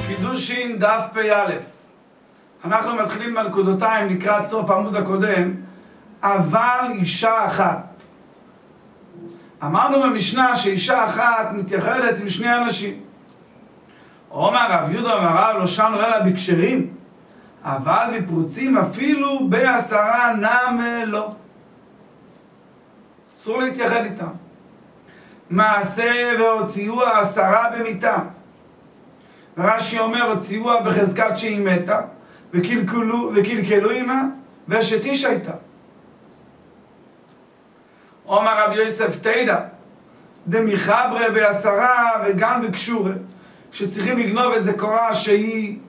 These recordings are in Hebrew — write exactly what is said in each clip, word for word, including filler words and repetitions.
קידושין דף פ"א. אנחנו מתחילים בנקודותיים לקראת סוף העמוד הקודם. אבל אישה אחת. אמרנו במשנה שאישה אחת מתייחדת עם שני אנשים. אומר רב יהודה אומר רב לא שנו אלא בקשרים, אבל בפרוצים אפילו בעשרה נמה לא. אסור להתייחד איתם. מעשה והוציאוה עשרה במיתה. רש"י אומר הוציאוה בחזקת שהיא מתה, וקלקלו, וקלקלו עמה, ואשת איש הייתה. אומר רבי יוסף תדע, דמיחברה בעשרה וגם בקשורה, שצריכים לגנוב איזה קורה שהיא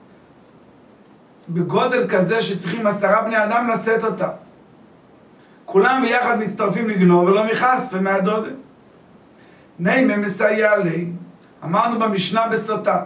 בגודל כזה שצריכים עשרה בני אדם לשאת אותה. כולם ביחד מצטרפים לגנוב ולא מחשפה מהדודל. נימה מסייע לי, אמרנו במשנה בסוטה,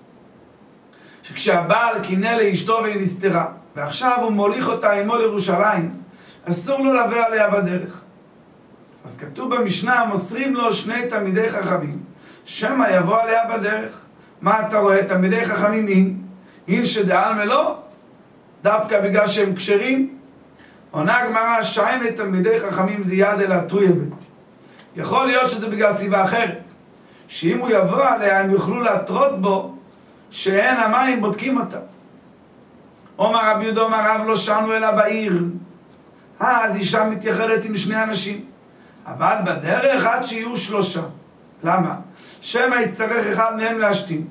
שכשהבעל קינא לאשתו והיא נסתרה, ועכשיו הוא מוליך אותה עמו לירושלים, אסור לו לעבור עליה בדרך. אז כתוב במשנה, מוסרים לו שני תלמידי חכמים, שמא יבוא עליה בדרך. מה אתה רואה? תלמידי חכמים אין? אין שדעל מלא? דווקא בגלל שהם כשרים? עונה הגמרא, שאין את תלמידי חכמים דיד אלא טויבת. יכול להיות שזה בגלל סיבה אחרת, שאם הוא יבוא עליה הם יוכלו להטרות בו שאין המים בודקים אותה. אומר רבי יהודה אומר רב לא שנו אלא בעיר. אז אישה מתייחדת עם שני אנשים, אבל בדרך עד שיהיו שלושה. למה? שמא יצטרך אחד מהם להשתין,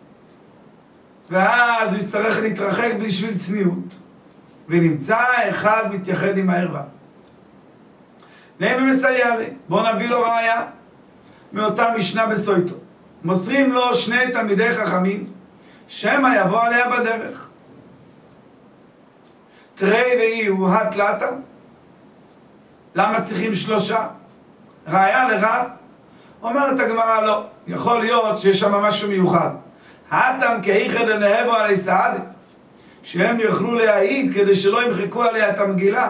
ואז הוא יצטרך להתרחק בשביל צניעות, ונמצא אחד מתייחד עם הערווה. נימה מסייע לי. בואו נביא לו ראיה מאותה משנה בסויטו. מוסרים לו שני תלמידי חכמים, שמא יבוא עליה בדרך. תרי ואי הוא התלתה. למה צריכים שלושה? ראיה לרב. אומרת הגמרא לא, יכול להיות שיש שם משהו מיוחד. התם כאיכא דנהבו עלי סעדה, שהם יוכלו להעיד כדי שלא ימחקו עליה את המגילה.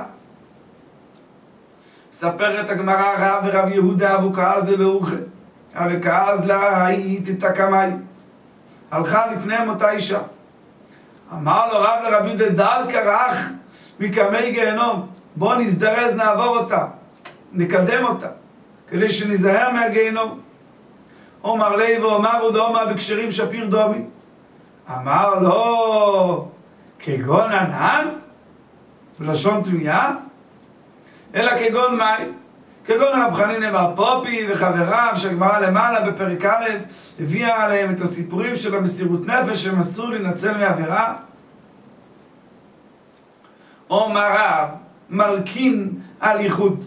מספרת הגמרא רב ורב יהודה אבו כעס לברוכה, אבו כעס לה היית תקמי. הלכה לפניהם אותה אישה. אמר לו רב לרב יהודה, דל קרח מקמי גיהנום, בוא נזדרז נעבור אותה, נקדם אותה, כדי שנזהר מהגיהנום. אומר לי ואומר דומה בקשרים שפיר דומי. אמר לו, כגון ענן? בלשון תמיהה? אלא כגון מי? כגון רב חנינא בר פופי וחבריו, שהגמרא למעלה בפרק א' הביאה עליהם את הסיפורים של המסירות נפש שהם אסור להינצל מעבירה. אומר רב, מלכין על ייחוד.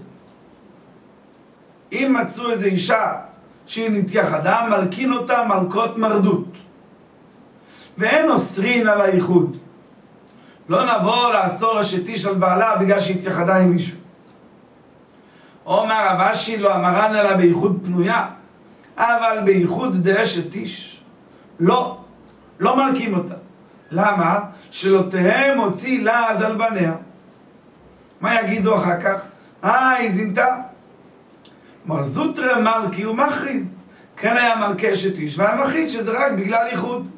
אם מצאו איזו אישה שהיא נתייחדה, מלכין אותה מלכות מרדות, ואין אוסרין על הייחוד. לא נבוא לאסור אשת איש על בעלה בגלל שהיא התייחדה עם מישהו. אומר רב אשי לא אמרן אלא בייחוד פנויה, אבל בייחוד דאשת איש לא, לא מלכים אותה. למה? שלא תהא מוציא לעז על בניה. מה יגידו אחר כך? אה, היא זינתה. מר זוטרא מלכי הוא מכריז, כן היה מלכי אשת איש, והיה מכריז שזה רק בגלל ייחוד.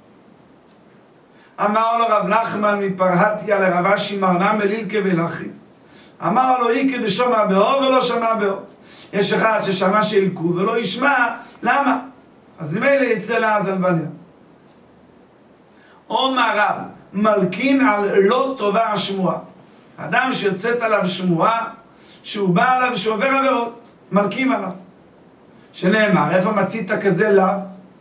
אמר לו רב נחמן מפרהטיה לרב אשי מרנם אלילקה ולהכריז. אמר לו אי כדי שומע באור ולא שמע באור. יש אחד ששמע שילקו ולא ישמע, למה? אז ממילא יצא לעז על בניה. אומר רב, מלכין על לא טובה השמועה. אדם שיוצאת עליו שמועה שהוא בא עליו שעובר עבירות, מלכים עליו. שנאמר, איפה מצית כזה לאו?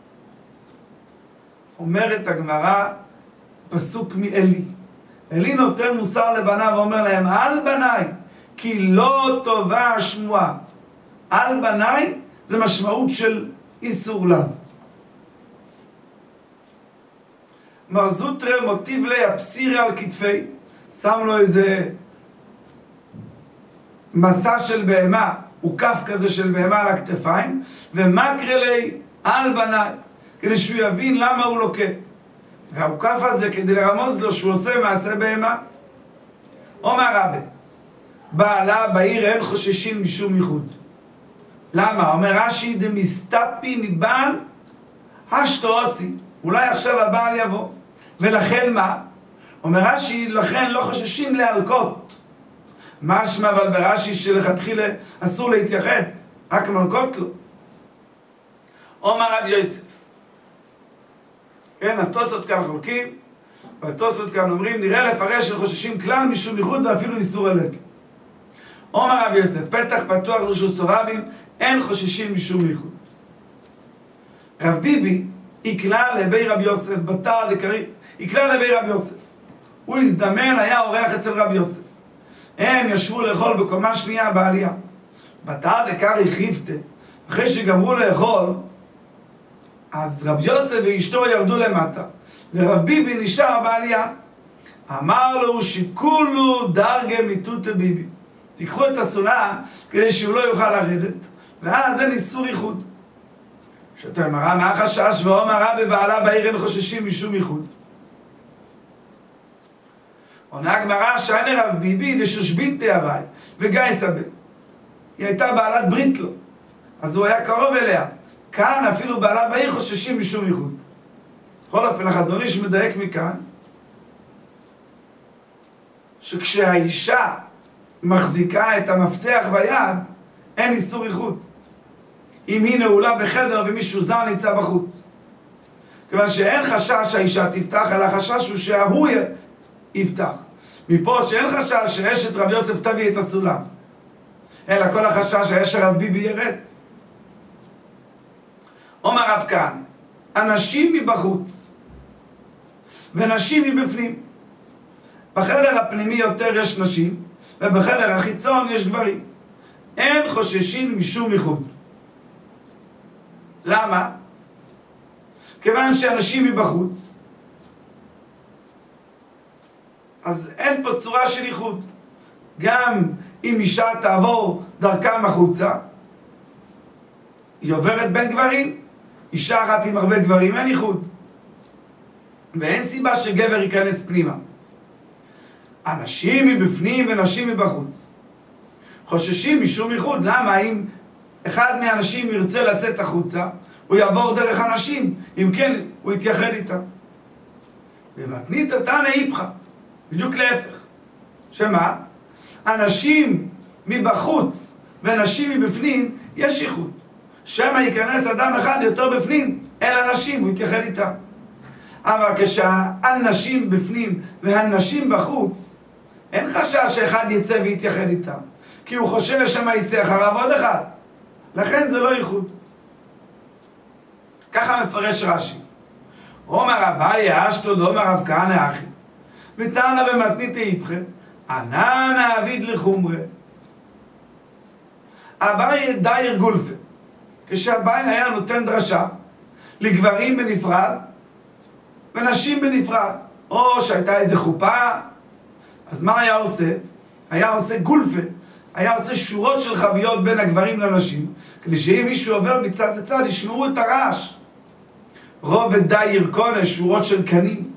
אומרת הגמרא, פסוק מאלי. אלי נותן מוסר לבניו ואומר להם, על בניי, כי לא טובה השמועה. על בניי זה משמעות של איסור לאו. מר זוטרא מוטיב לי הפסירה על כתפי, שם לו איזה מסע של בהמה, עוקף כזה של בהמה על הכתפיים, ומקרא לי על בניי, כדי שהוא יבין למה הוא לוקה. והעוקף הזה כדי לרמוז לו שהוא עושה מעשה בהמה. אומר רבי, בעלה בעיר אין חוששים משום ייחוד. למה? אומר רש"י דמסתפי מבעל השתו עשי. אולי עכשיו הבעל יבוא. ולכן מה? אומר רש"י, לכן לא חוששים להלקות. משמע אבל ברש"י שלכתחילה אסור להתייחד, רק מלקות לו. אומר רב יוסף, כן, התוספות כאן חולקים, והתוספות כאן אומרים, נראה לפרש של חוששים כלל משום ייחוד ואפילו איסור הלקט. אומר רב יוסף, פתח פתוח לרשות רבים, אין חוששים משום ייחוד. רב ביבי יקלה לבי רב יוסף בתר דקרי, יקלה לבי רב יוסף. הוא הזדמן, היה אורח אצל רב יוסף. הם ישבו לאכול בקומה שנייה בעלייה. בתר דקרי חיפתה, אחרי שגמרו לאכול, אז רב יוסף ואשתו ירדו למטה, ורב ביבי נשאר בעלייה. אמר לו שכולו דרגה מיתותא ביבי. תיקחו את הסולם כדי שהוא לא יוכל לרדת, ואז אין איסור ייחוד. שאתה אמרה, מה החשש? ואומר רבי בעלה בעיר אין חוששים משום ייחוד. עונה הגמרא, שהנה רב ביבי דשושבין תאווי וגיא סבא. היא הייתה בעלת ברית לו, אז הוא היה קרוב אליה. כאן אפילו בעלה בעיר חוששים משום ייחוד. בכל אופן, החזון איש מדייק מכאן, שכשהאישה מחזיקה את המפתח ביד, אין איסור ייחוד. אם היא נעולה בחדר ומישהו זר נמצא בחוץ. כיוון שאין חשש שהאישה תפתח, אלא החשש הוא שההוא יפתח. מפה שאין חשש שאשת רב יוסף תביא את הסולם. אלא כל החשש היה שרב ביבי ירד. אומר רב כהנא, אנשים מבחוץ ונשים מבפנים. בחדר הפנימי יותר יש נשים, ובחדר החיצון יש גברים. אין חוששים משום ייחוד. למה? כיוון שאנשים מבחוץ, אז אין פה צורה של ייחוד. גם אם אישה תעבור דרכם החוצה, היא עוברת בין גברים, אישה אחת עם הרבה גברים, אין ייחוד. ואין סיבה שגבר ייכנס פנימה. אנשים מבפנים ונשים מבחוץ. חוששים משום ייחוד. למה? אם אחד מהאנשים ירצה לצאת החוצה, הוא יעבור דרך אנשים, אם כן, הוא יתייחד איתם. ומתנית תנא איפכא, בדיוק להפך. שמה? אנשים מבחוץ ונשים מבפנים, יש ייחוד. שמא ייכנס אדם אחד יותר בפנים, אל אנשים, הוא יתייחד איתם. אבל כשהאנשים בפנים והנשים בחוץ, אין חשש שאחד יצא ויתייחד איתם. כי הוא חושב שמה יצא אחריו עוד אחד. לכן זה לא ייחוד. ככה מפרש רש"י. אומר אביי אשתו דאמר רב כהנא אחי. ותנא במתנית איפכא, ענן העביד לחומרא. אביי דייר גולפה. כשאביי היה נותן דרשה לגברים בנפרד ונשים בנפרד. או שהייתה איזה חופה, אז מה היה עושה? היה עושה גולפה. היה עושה שורות של חביות בין הגברים לנשים, כדי שאם מישהו עובר מצד לצד, ישמעו את הרעש. רובד די ירקונה, שורות של קנים.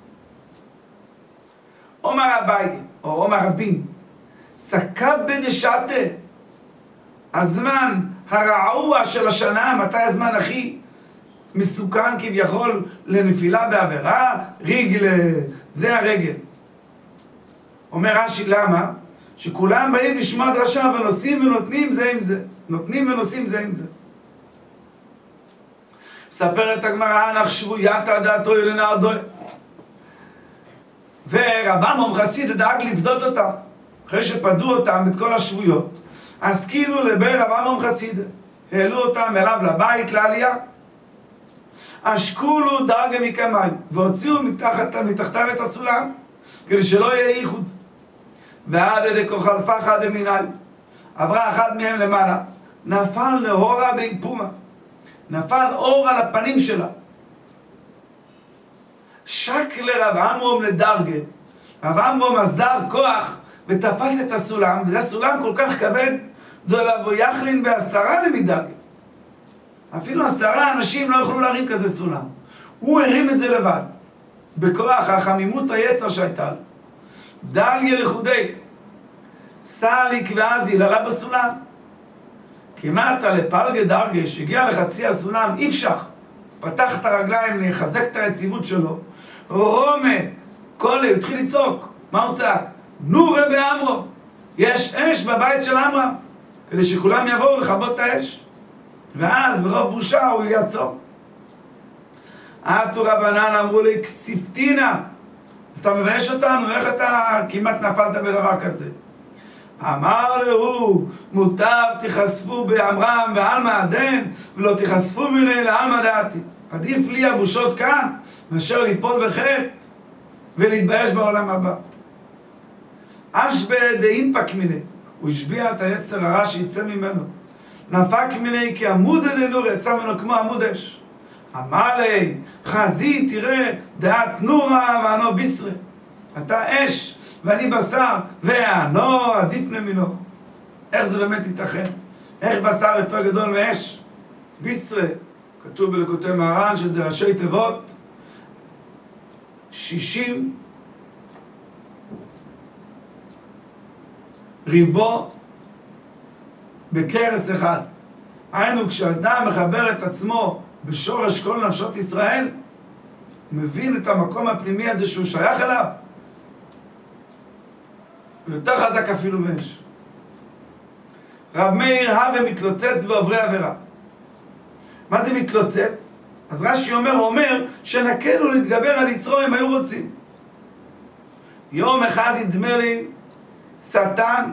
אומר אביי, או אומר רבין, סקב בדשתה, הזמן הרעוע של השנה, מתי הזמן הכי מסוכן כביכול לנפילה בעבירה? רגל, זה הרגל. אומר רש"י, למה? שכולם באים לשמוע דרשה ונושאים ונותנים זה עם זה. נותנים ונושאים זה עם זה. מספרת הגמרא, אנך שבויתא דעתו לנער דוי. ורבן מום חסיד דאג לפדות אותם. אחרי שפדו אותם את כל השבויות, אז כאילו לבי רבן מום חסיד. העלו אותם אליו לבית לעלייה. אשכולו דרגה מקמיים, והוציאו מתחת, מתחתיו את הסולם, כדי שלא יהיה ייחוד. ועד דקו חלפה חד מיניים, עברה אחד מהם למעלה, נפל נהורה בין פומה, נפל אור על הפנים שלה. שק לרב עמרום לדרגה, רב עמרום עזר כוח ותפס את הסולם, וזה הסולם כל כך כבד, דולבו יחלין בעשרה למדרגה. אפילו עשרה אנשים לא יכולו להרים כזה סולם. הוא הרים את זה לבד, בכוח החמימות היצר שהייתה לו. דליה לחודי, סליק ועזיל עלה בסולם. כמעט לפלגה דרגה שהגיע לחצי הסולם, אי אפשר. פתח את הרגליים לחזק את היציבות שלו, רומה, קולה, הוא התחיל לצעוק. מה הוא צעק? נורה באמרו, יש אש בבית של אמרה, כדי שכולם יבואו לכבות את האש. ואז ברוב בושה הוא יעצור. עטו רבנן אמרו לי, כסיפתינה, אתה מבייש אותנו, איך אתה כמעט נפלת בדבר כזה? אמר לו, מוטב תיחשפו באמרם ועלמא עדן, ולא תיחשפו מיני לעלמא דעתי. עדיף לי הבושות כאן, מאשר ליפול בחטא ולהתבייש בעולם הבא. אשבה דאינפק מיני, הוא השביע את היצר הרע שיצא ממנו. נפק מיני כעמוד אלנור, יצא ממנו כמו עמוד אש. אמר לי, חזי תראה דעת נורה ואנו בישרה. אתה אש ואני בשר, ואנו עדיף נמינו. איך זה באמת ייתכן? איך בשר יותר גדול מאש? בישרה, כתוב בליקוטי מהר"ן שזה ראשי תיבות שישים ריבו בקרס אחד. היינו, כשאדם מחבר את עצמו בשורש כל נפשות ישראל, הוא מבין את המקום הפנימי הזה שהוא שייך אליו. הוא יותר חזק אפילו מאש. רב מאיר הווה מתלוצץ בעוברי עבירה. מה זה מתלוצץ? אז רש"י אומר, הוא אומר שנקלו להתגבר על יצרו אם היו רוצים. יום אחד ידמה לי שטן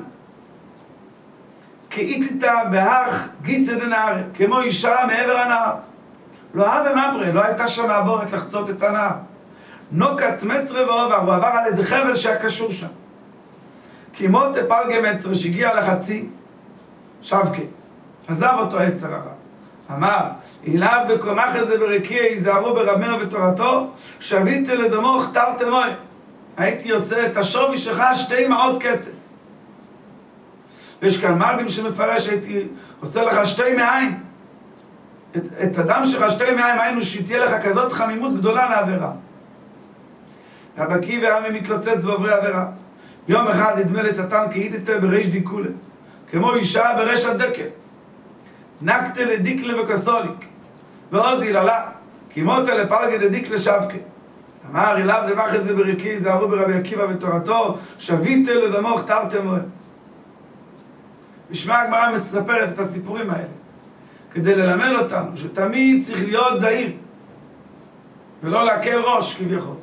כאיתתה בהך גיסא דנהר, כמו אישה מעבר הנהר. לא הווה מברה, לא הייתה שם מעבורת לחצות את הנהר. נוקת מצרה ועובר, הוא עבר על איזה חבל שהיה קשור שם. כמו תפלגה מצרה שהגיע לחצי, שבקה, עזב אותו יצר הרע. אמר, אילב בקומח הזה ברקיע, יזהרו ברב מאיר ותורתו, שביתי לדמוך תרתי מוי. הייתי עושה את השווי שלך שתי מעות כסף. ויש כאן מלבים שמפרש, הייתי עושה לך שתי מאיים. את, את הדם שלך שתי מאיים היינו שתהיה לך כזאת חמימות גדולה לעבירה. רב עקיבא היה מתלוצץ בעוברי עבירה. יום אחד נדמה לשטן כאיתתה בריש דיקולה, כמו אישה ברשת דקל. נקתה לדיקלה וכסוליק, ועוז יללה, כמותה לפלגה לדיקלה שבקה. אמר אליו דבח את זה בריקי, זהרו ברבי עקיבא ותורתו, שביתה לדמוך תרתי מוי. בשמה הגמרא מספרת את הסיפורים האלה, כדי ללמד אותנו שתמיד צריך להיות זהיר, ולא להקל ראש כביכול.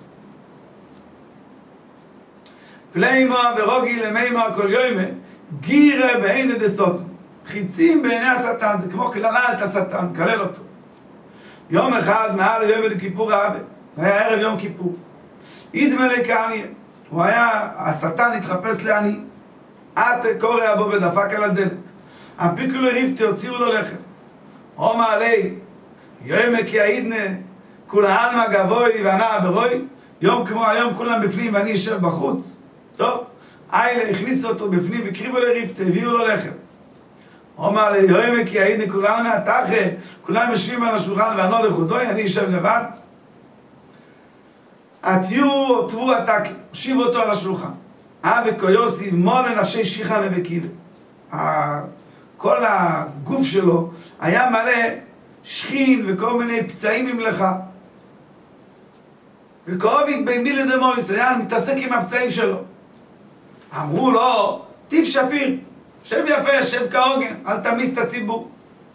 פלימה ורוגי למימה כל יומה, גירה בעיני דסות. חיצים בעיני השטן, זה כמו כללה את השטן, כלל אותו. יום אחד מעל יום לכיפור האווה, היה ערב יום כיפור. ידמה לי כעני, הוא היה, השטן התחפש לעני, עט קורא בו ודפק על הדלת. הפיקו לו ריפתי, הוציאו לו לחם. אומר עלי, יום כי העידנה, כולה עלמה גבוי וענה ברוי, יום כמו היום כולם בפנים ואני אשב בחוץ. טוב, איילה הכניסו אותו בפנים וקריבו לריפתי, הביאו לו לחם. אומר לי, יום כי העידנה כולם מהתחה, כולם יושבים על השולחן וענו לחודוי, אני אשב לבד. עטיו עוטבו עתקי, הושיבו אותו על השולחן. אבי קויוסי מונה נפשי שיחה נבקילה. כל הגוף שלו היה מלא שכין וכל מיני פצעים עם לך. וקרוביק בימי לדמויס, היה מתעסק עם הפצעים שלו. אמרו לו, טיף שפיר, שב יפה, שב כהוגן, אל תמיס את הציבור.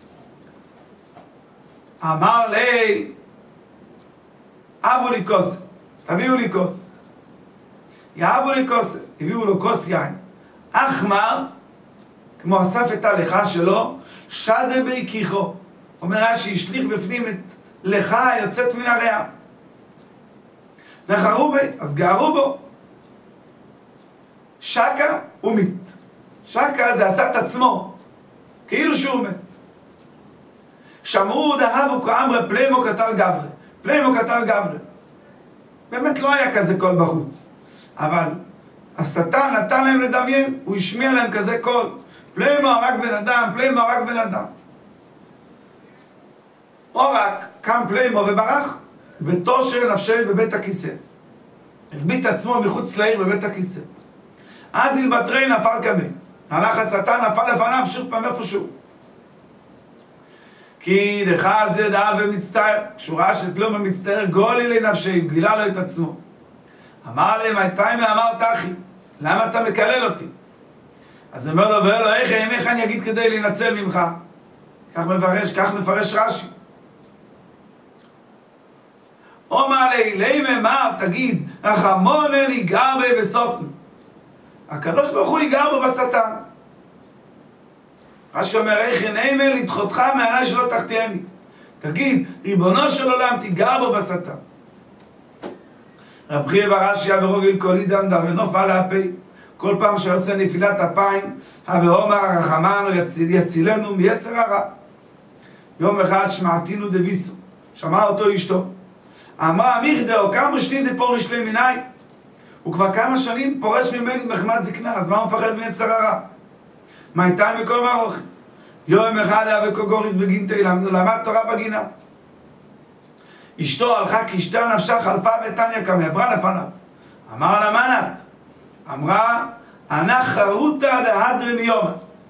אמר לי, אבו לי כוס, תביאו לי כוס. יאבו לי כוס, הביאו לו כוס יין. אחמר, כמו אסף את הלכה שלו, שדה בהיכיחו. אומר רש"י, השליך בפנים את לכה היוצאת מן הריאה. נחרו בי, אז גערו בו. שקה הוא מת. שקה זה עשה את עצמו, כאילו שהוא מת. שמעו דהבו כאמרה פלימו קטל גברה. פלימו קטל גברה. באמת לא היה כזה קול בחוץ. אבל השטן נתן להם לדמיין, הוא השמיע להם כזה קול. פלימו רק בן אדם, פלימו רק בן אדם. או רק קם פלימו וברח, ותושר נפשי בבית הכיסא. הגביט עצמו מחוץ לעיר בבית הכיסא. אז ילבטרי נפל קמי. הלך השטן, נפל לפניו שוב פעם איפשהו. כי דחז ידע ומצטער, שורה של כלום ומצטער, גולי לנפשי, גילה לו את עצמו. אמר להם, הייתי מאמרת אחי, למה אתה מקלל אותי? אז אומר לו, ואומר לו, איך, איך אני אגיד כדי להינצל ממך? כך מפרש, כך מפרש רש"י. אומר לי, לימה מה, תגיד, רחמונן יגר בי בסוטן. הקדוש ברוך הוא יגר בו בשטן. רש"י אומר, איך נעימה לדחותך מעלי שלא תחתיאני. תגיד, ריבונו של עולם, תיגר בו בשטן. רב חייא בר אשיא ורוגל כל עידן דר ונוף על הפי. כל פעם שעושה נפילת אפיים, ואומר הרחמנו יציל, יצילנו מיצר הרע. יום אחד שמעתינו דביסו, שמע אותו אשתו. אמרה, מיכדאו, כמה שנים דפורש לי מיני? הוא כבר כמה שנים פורש ממני מחמת זקנה, אז מה הוא מפחד מיצר הרע? מה הייתה מקום ארוך? יום אחד היה בקוגוריס בגינתי, למד תורה בגינה. אשתו הלכה כי אשתה נפשה חלפה ותניה כמה, עברה לפניו. אמר לה, מה נת? אמרה, אנא חרוטה דהדרי מיומא.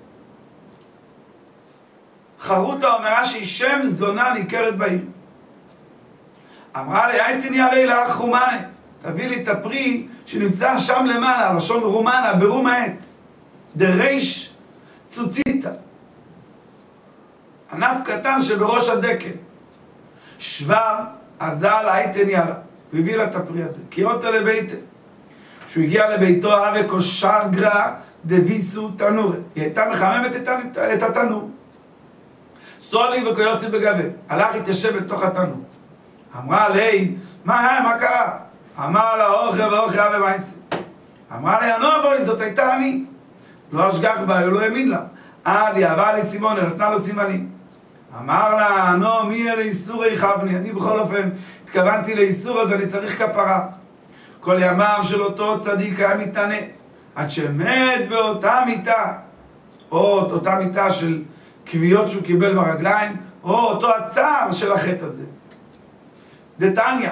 חרוטה אומרה שהיא שם זונה ניכרת בעיר. אמרה לי, הייתני עלי לך רומנה, תביא לי את הפרי שנמצא שם למעלה, לשון רומנה, ברום העץ. דריש צוציתה. ענף קטן שבראש הדקל. שבר, עזל, הייתני עלה. הוא הביא לה את הפרי הזה. קירותה לביתה. כשהוא הגיע לביתו, אהבה קושר גרע דביסו תנורה. היא הייתה מחממת את התנור. סולי וקויוסי בגבי. הלך התיישב בתוך התנור. אמרה לי, מה היה, מה קרה? אמר לה, אוכל ואוכל אהבה מייסי. אמרה לי, אני לא אבואי, זאת הייתה אני. לא אשגח בה, הוא לא האמין לה. עד היא אהבה לי סימונה, נתנה לו סימנים. אמר לה, נו, מי אלה איסורי חבני? אני בכל אופן התכוונתי לאיסור, אז אני צריך כפרה. כל ימיו של אותו צדיק היה מתענה, עד שמת באותה מיטה, או אותה מיטה של קביעות שהוא קיבל ברגליים, או אותו הצער של החטא הזה. דתניא,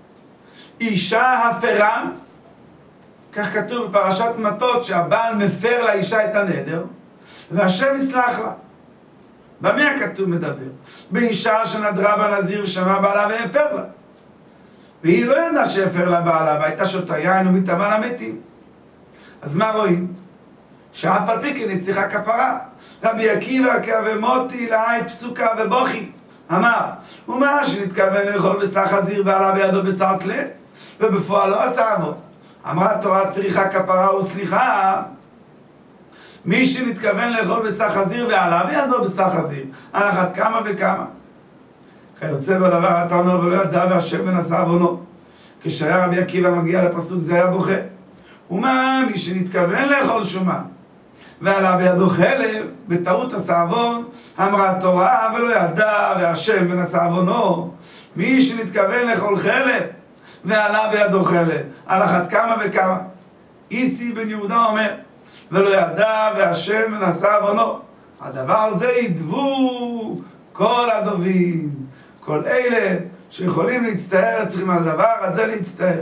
אישה הפרם, כך כתוב בפרשת מטות, שהבעל מפר לאישה את הנדר, והשם יסלח לה. במה הכתוב מדבר? באישה שנדרה בנזיר שמע בעלה והפר לה. והיא לא ידעה שהפר לה בעלה, והייתה שותה יין ומטמא למתים. אז מה רואים? שאף על פי כן היא צריכה כפרה. רבי עקיבא כאבמותי לעי פסוקה ובוכי אמר, ומה שנתכוון לאכול בשר חזיר ועלה בידו בשר תלה, ובפועל לא עשה עבוד. אמרה התורה צריכה כפרה וסליחה. מי שנתכוון לאכול בשר חזיר ועלה בידו בשר חזיר, על אחת כמה וכמה. כיוצא בדבר אתה אומר ולא ידע והשם ונשא עוונו. כשהיה רבי עקיבא מגיע לפסוק זה היה בוכה. ומה מי שנתכוון לאכול שומן ועלה בידו חלב, בטעות עשה עוון, אמרה התורה ולא ידע והשם ונשא עוונו. מי שנתכוון לאכול חלב ועלה בידו חלב, על אחת כמה וכמה. איסי בן יהודה אומר ולא ידע והשם ונשא עוונו. הדבר הזה ידבו כל הדובים, כל אלה שיכולים להצטער צריכים על הדבר הזה להצטער.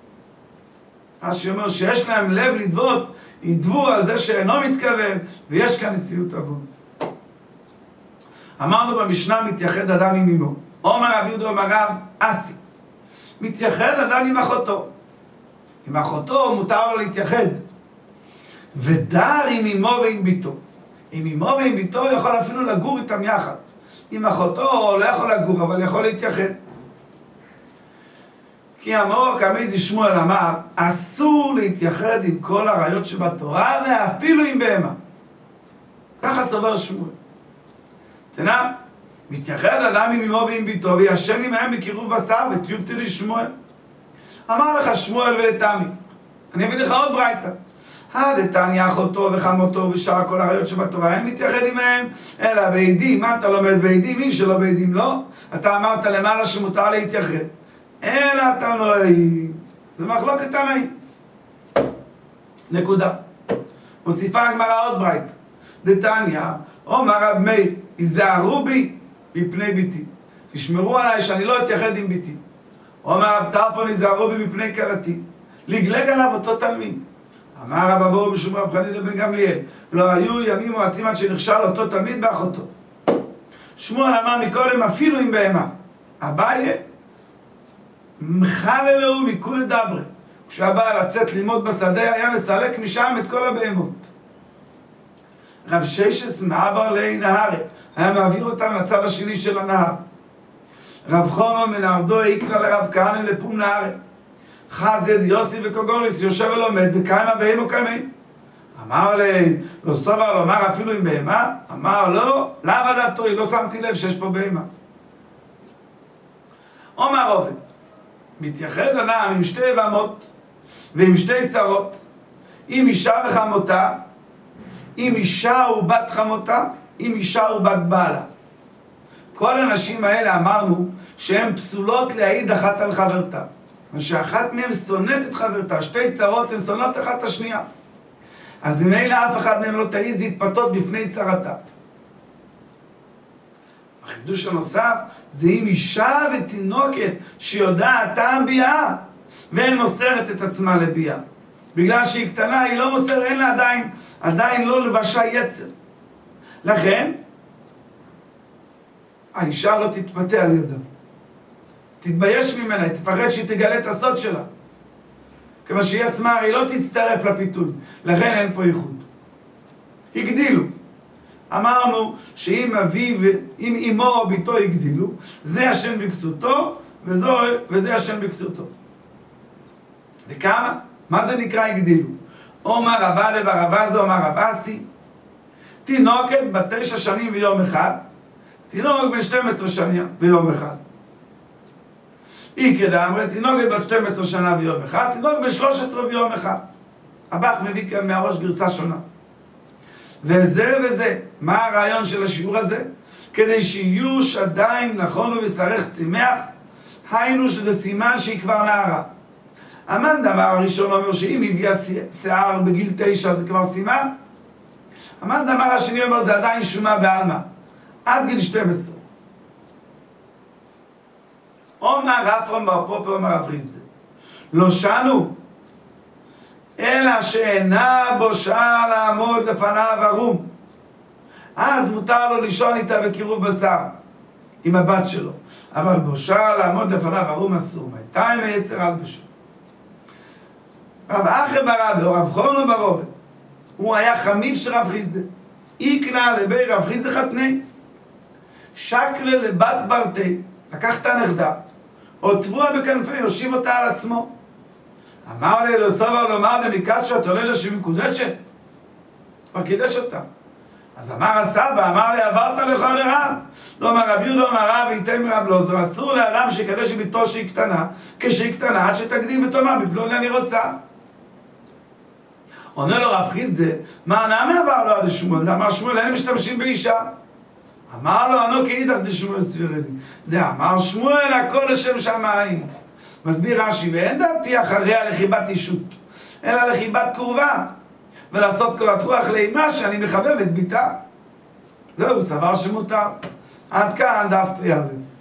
אז שאומר שיש להם לב לדבות, ידבו על זה שאינו מתכוון, ויש כאן נשיאות עוון. אמרנו במשנה מתייחד אדם עם אמו. אומר רבי יהודה אומר רב אסי, מתייחד אדם עם אחותו. עם אחותו מותר לו להתייחד. ודר עם אמו ועם ביתו. עם אמו ועם ביתו יכול אפילו לגור איתם יחד. עם אחותו לא יכול לגור, אבל יכול להתייחד. כי המאור כמידי שמואל אמר, אסור להתייחד עם כל הרעיות שבתורה, ואפילו עם בהמה. ככה סובר שמואל. תנא, מתייחד אדם עם אמו ועם ביתו, וישן עמהם בקירוב בשר, ותיובתי לשמואל. אמר לך שמואל ולתמי, אני אביא לך עוד ברייתא. הדתניא אחותו וחמותו ושאר כל הרעיות שבתורה, אין מתייחד עמהם, אלא בעדים. מה אתה לומד בעדים? מי שלא בעדים לא. אתה אמרת למעלה שמותר להתייחד. אלא אתה נוראי. זה מחלוקת תנאי. נקודה. מוסיפה הגמרא עוד ברייתא. דתניא, אומר רב מאיר, היזהרו בי מפני ביתי. תשמרו עליי שאני לא אתייחד עם ביתי. אומר רב טרפון, היזהרו בי מפני כלתי. לגלג עליו אותו תלמיד. אמר רב אבוהו משום רב חנינא בן גמליאל, לא היו ימים מועטים עד שנכשל אותו תלמיד באחותו. שמואל אמר מקודם אפילו עם בהמה. אביי מחל אלוהו מכולי דברי. כשהיה בא לצאת ללמוד בשדה היה מסלק משם את כל הבהמות. רב ששס מעבר לי נהר, היה מעביר אותם לצד השני של הנהר. רב חונו מנהרדו איקלה לרב כהנא לפום נהר. חזד יוסי וקוגוריס יושב ולומד וקיימה בהמו קיימי. אמר לי, לא סובר לומר אפילו עם בהמה? אמר לא, לאו דעתו, לא שמתי לב שיש פה בהמה. אומר עובד, מתייחד אדם עם שתי בהמות ועם שתי צרות, עם אישה וחמותה, עם אישה ובת חמותה, עם אישה ובת בעלה. כל הנשים האלה אמרנו שהן פסולות להעיד אחת על חברתה. מה שאחת מהן שונאת את חברתה, שתי צרות הן שונאות אחת את השנייה. אז אם אלה אף אחד מהם לא תעיז להתפתות בפני צרתה. החידוש הנוסף זה עם אישה ותינוקת שיודעת טעם ביאה ואין מוסרת את עצמה לביאה. בגלל שהיא קטנה היא לא מוסרת, אין לה עדיין, עדיין לא לבשה יצר. לכן האישה לא תתפתה על ידה. תתבייש ממנה, היא תפחד שהיא תגלה את הסוד שלה. כיוון שהיא עצמה הרי לא תצטרף לפיתול, לכן אין פה ייחוד. הגדילו. אמרנו שאם אביו, אם אמו או ביתו הגדילו, זה השם בכסותו, וזו, וזה השם בכסותו. וכמה? מה זה נקרא הגדילו? אומר רבה לברבה זה אומר רבסי, תינוקת בת תשע שנים ויום אחד, תינוק בן שתים עשרה שנים ויום אחד. היא כדאמרי, תינוקת בת שתים עשרה שנה ויום אחד, תינוק בן שלוש עשרה ויום אחד. הבח מביא כאן מהראש גרסה שונה. וזה וזה, מה הרעיון של השיעור הזה? כדי שיוש עדיין נכון ובשרך צמח, היינו שזה סימן שהיא כבר נערה. המן דבר הראשון אומר שאם הביאה שיער בגיל תשע זה כבר סימן. המן דבר השני אומר זה עדיין שומה בעלמה, עד גיל שתים עשרה. אומר רפרם בר פופר אומר רב חיסדא, לא שנו, אלא שאינה בושה לעמוד לפניו ערום. אז מותר לו לישון איתה בקירוב בשר, עם הבת שלו. אבל בושה לעמוד לפניו ערום אסור. הייתה עם היצר על בשו. רב אחי ברבי, או רב חונו ברובד, הוא היה חמיף של רב חיסדא. איקנה לבי רב חיסדא חתני. שקלה לבת ברתי, לקח את הנכדה, או טבוע בכנפי, יושיב אותה על עצמו. אמר לי לא סובר לומר למקדשת עולה לה שהיא מקודשת, כבר קידש אותה. אז אמר הסבא, אמר לי עברת לך לרב. לא אמר רב יהודה אמר רב איתם רב לא זו, אסור לאדם שיקדש עם ביתו שהיא קטנה, כשהיא קטנה עד שתקדים ותאמר בפלוני אני רוצה. עונה לו רב חיסדא, מה נעמה עבר לו עד שמואל? אמר שמואל אין משתמשים באישה. אמר לו ענו כאידך דשמואל סבירני, דאמר שמואל הכל לשם שמיים. מסביר רש"י, ואין דעתי אחריה לחיבת אישות, אלא לחיבת קרובה, ולעשות קורת רוח לאימה שאני מחבב את ביתה. זהו, סבר שמותר. עד כאן דף פ"א.